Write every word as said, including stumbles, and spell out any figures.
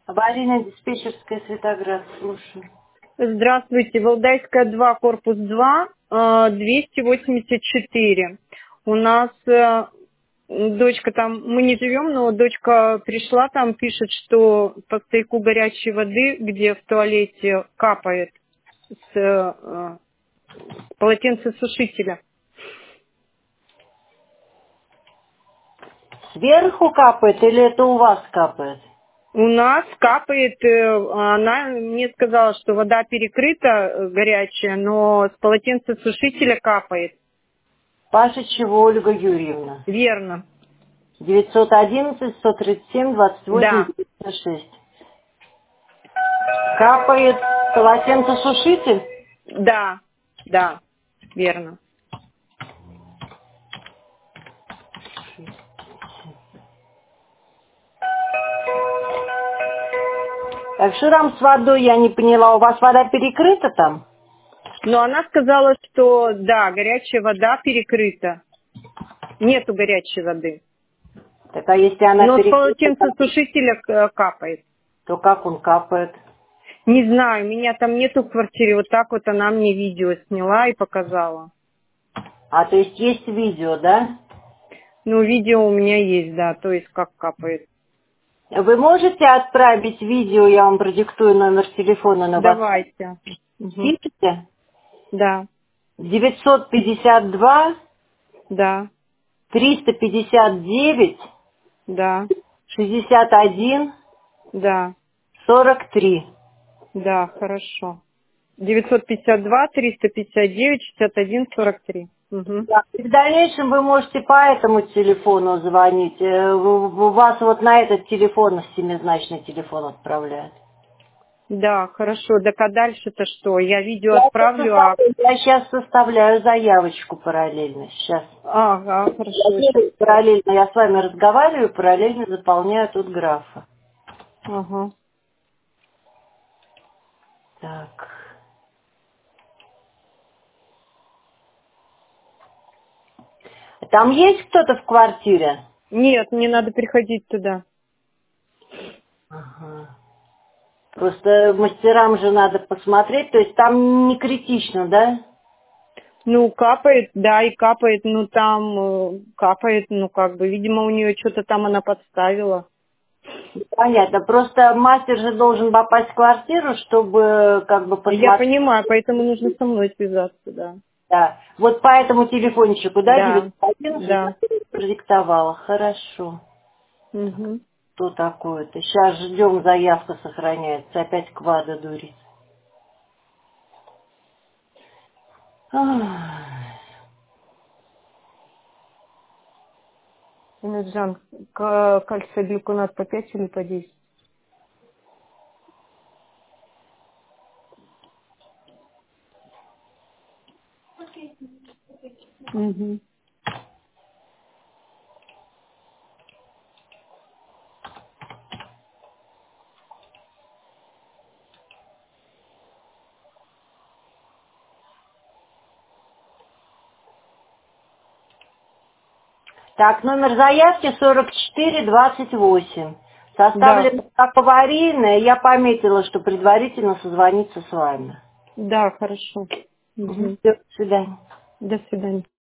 Аварийная диспетчерская Светоград, слушаю. Здравствуйте, Валдайская два, корпус два, э, двести восемьдесят четыре. У нас э, дочка там, мы не живем, но дочка пришла, там пишет, что по стояку горячей воды, где в туалете капает с э, полотенцесушителя. Сверху капает или это у вас капает? У нас капает, э, она мне сказала, что вода перекрыта э, горячая, но с полотенцесушителя капает. Паша чего, Ольга Юрьевна? Верно. девятьсот одиннадцать сто тридцать семь двадцать восемь Да, девяносто шесть. Капает полотенцесушитель? да, да, верно. Так что там с водой, я не поняла, у вас вода перекрыта там? Но она сказала, что да, горячая вода перекрыта. Нету горячей воды. Так а если она Но с перекрыта, полотенцесушителя э, капает. то как он капает? Не знаю, меня там нету в квартире. Вот так вот она мне видео сняла и показала. А то есть есть видео, да? Ну, видео у меня есть, да, то есть как капает. Вы можете отправить видео, я вам продиктую номер телефона на вас. Давайте. Мгм. Пишите? Да, девятьсот пятьдесят два да, триста пятьдесят девять да, шестьдесят один да, сорок три. да, хорошо. девятьсот пятьдесят два триста пятьдесят девять шестьдесят один сорок три. Угу. Да. И в дальнейшем вы можете по этому телефону звонить. Э, У у вас вот на этот телефон семизначный телефон отправляют. Да, хорошо. Так а дальше-то что? Я видео Я сейчас, отправлю, а... составляю, я сейчас составляю заявочку параллельно. Сейчас. Ага, хорошо. Щас. Параллельно я с вами разговариваю, параллельно заполняю тут графы. Ага. Так. Там есть кто-то в квартире? Нет, мне надо приходить туда. Ага. Просто мастерам же надо посмотреть, то есть там не критично, да? Ну, капает, да, и капает, ну, там э, капает, ну, как бы, видимо, у нее что-то там она подставила. Понятно. Просто мастер же должен попасть в квартиру, чтобы как бы Я посмотреть. понимаю, поэтому нужно со мной связаться, да. Да. Вот по этому телефончику, да, Да, девятьсот одиннадцать, да. продиктовала. Хорошо. Угу. Что такое-то? Сейчас ждем, заявка сохраняется. Опять квада дурит. Ах. Эмиджан, к- кальций-глюконат по пять или по десять? Угу. Так, номер заявки сорок четыре двадцать восемь. Да, Составлено как аварийное. Я пометила, что предварительно созвониться с вами. да, хорошо. Угу. Угу. До свидания. До свидания.